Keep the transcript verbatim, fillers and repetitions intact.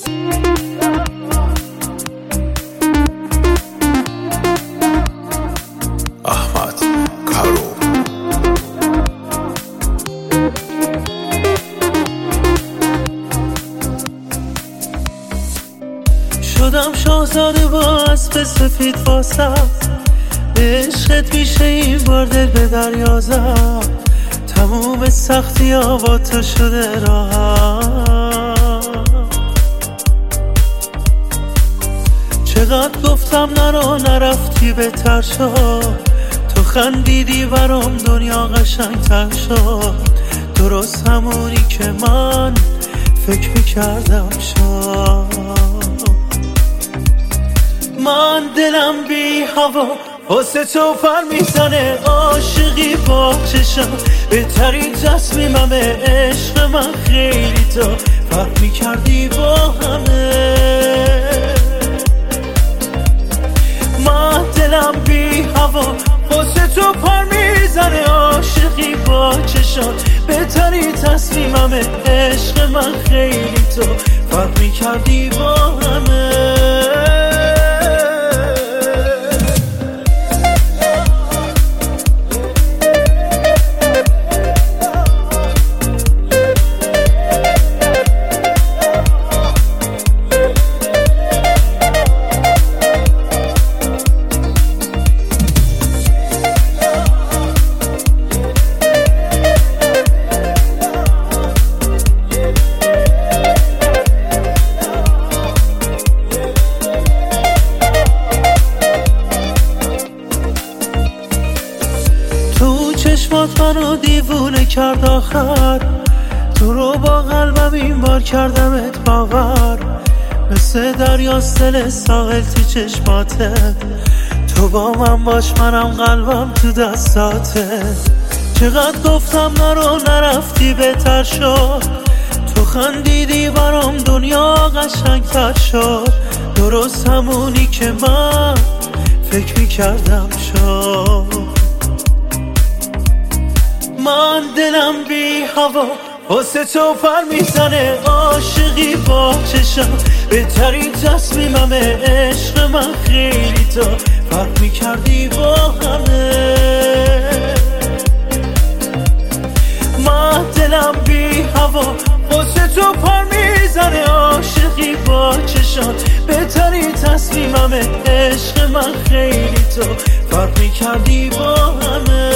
احمد کارو شدم شاهزاده با اسب سفید واسم، عشقت میشه این بار دل به دریا زد، تموم سختی ها با تو شده راحت. چقدر گفتم نرو نرفتی بهتر شد، تو خندیدی برام دنیا قشنگ‌تر شد، درست همونی که من فکر میکردم شد. من دلم بی هوا واسه تو پر میزنه، عاشقی با چشم بهترین تصمیممه، عشق من خیلی تو فرق میکردی با همه. من دلم بی هوا واسه تو پر میزنه، عاشقی با چشم بهترین تصمیممه، عشق من خیلی تو فرق میکردی با همه. چشمات منو دیوونه کرد آخر، تو رو با قلبم این بار کردمت باور، مثل دریا دل ساحل تو چشماته، تو با من باش منم قلبم تو دستاته. چقدر گفتم نرو نرفتی بهتر شد، تو خندیدی برام دنیا قشنگ‌تر شد، درست همونی که من فکر میکردم شد. من دلم بی هوا واسه تو پر میزنه، عاشقی با چشم بهترین تصمیممه، عشق من خیلی تو فرق میکردی با همه. من دلم بی هوا واسه تو پر میزنه، عاشقی با چشم بهترین تصمیممه، عشق من خیلی تو فرق میکردی با همه.